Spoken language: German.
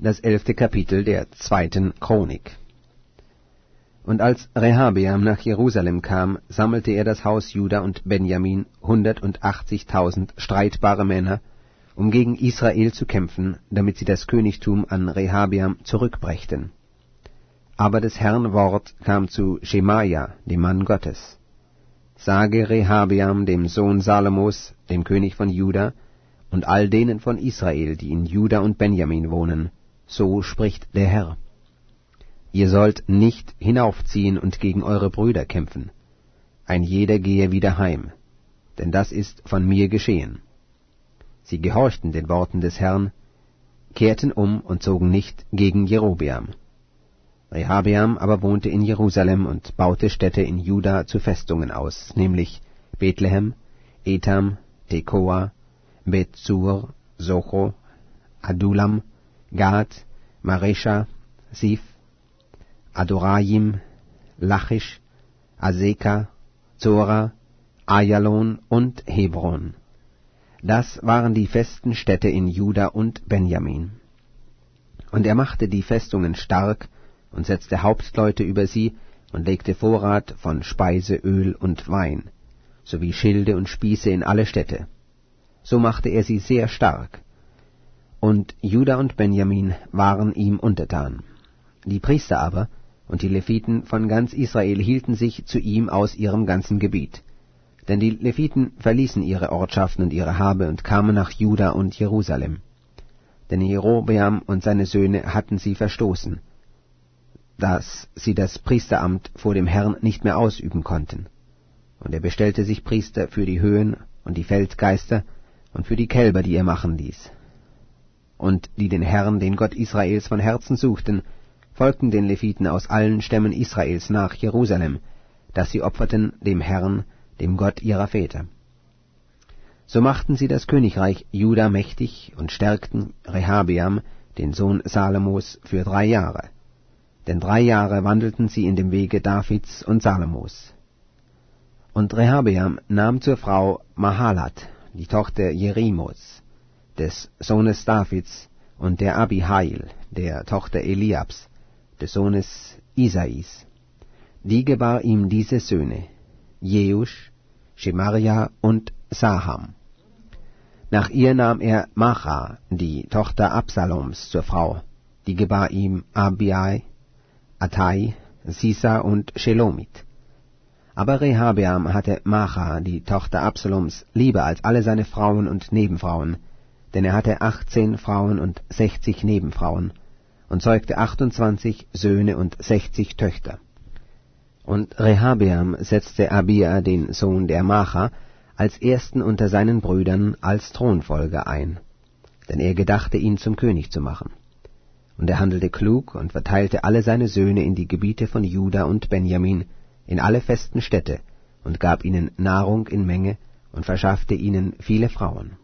Das 11. Kapitel der 2. Chronik. Und als Rehabeam nach Jerusalem kam, sammelte er das Haus Juda und Benjamin 180.000 streitbare Männer, um gegen Israel zu kämpfen, damit sie das Königtum an Rehabeam zurückbrächten. Aber des Herrn Wort kam zu Schemaja, dem Mann Gottes. Sage Rehabeam, dem Sohn Salomos, dem König von Juda, und all denen von Israel, die in Juda und Benjamin wohnen, so spricht der Herr. Ihr sollt nicht hinaufziehen und gegen eure Brüder kämpfen. Ein jeder gehe wieder heim, denn das ist von mir geschehen. Sie gehorchten den Worten des Herrn, kehrten um und zogen nicht gegen Jerobeam. Rehabeam aber wohnte in Jerusalem und baute Städte in Juda zu Festungen aus, nämlich Bethlehem, Etam, Tekoa, Bethsur, Socho, Adulam, Gad, Maresha, Sif, Adorajim, Lachisch, Azeka, Zora, Ajalon und Hebron. Das waren die festen Städte in Juda und Benjamin. Und er machte die Festungen stark und setzte Hauptleute über sie und legte Vorrat von Speise, Öl und Wein, sowie Schilde und Spieße in alle Städte. So machte er sie sehr stark. Und Juda und Benjamin waren ihm untertan. Die Priester aber und die Leviten von ganz Israel hielten sich zu ihm aus ihrem ganzen Gebiet. Denn die Leviten verließen ihre Ortschaften und ihre Habe und kamen nach Juda und Jerusalem. Denn Jerobeam und seine Söhne hatten sie verstoßen, dass sie das Priesteramt vor dem Herrn nicht mehr ausüben konnten. Und er bestellte sich Priester für die Höhen und die Feldgeister und für die Kälber, die er machen ließ. Und die den Herrn, den Gott Israels, von Herzen suchten, folgten den Leviten aus allen Stämmen Israels nach Jerusalem, dass sie opferten dem Herrn, dem Gott ihrer Väter. So machten sie das Königreich Juda mächtig und stärkten Rehabeam, den Sohn Salomos, für 3 Jahre. Denn 3 Jahre wandelten sie in dem Wege Davids und Salomos. Und Rehabeam nahm zur Frau Mahalat, die Tochter Jerimots, des Sohnes Davids, und der Abihail, der Tochter Eliabs, des Sohnes Isais. Die gebar ihm diese Söhne, Jeusch, Schemaria und Saham. Nach ihr nahm er Macha, die Tochter Absaloms, zur Frau, die gebar ihm Abiai, Attai, Sisa und Shelomit. Aber Rehabeam hatte Macha, die Tochter Absaloms, lieber als alle seine Frauen und Nebenfrauen, denn er hatte 18 Frauen und 60 Nebenfrauen, und zeugte 28 Söhne und 60 Töchter. Und Rehabeam setzte Abia, den Sohn der Macha, als ersten unter seinen Brüdern als Thronfolger ein, denn er gedachte, ihn zum König zu machen. Und er handelte klug und verteilte alle seine Söhne in die Gebiete von Juda und Benjamin, in alle festen Städte, und gab ihnen Nahrung in Menge und verschaffte ihnen viele Frauen.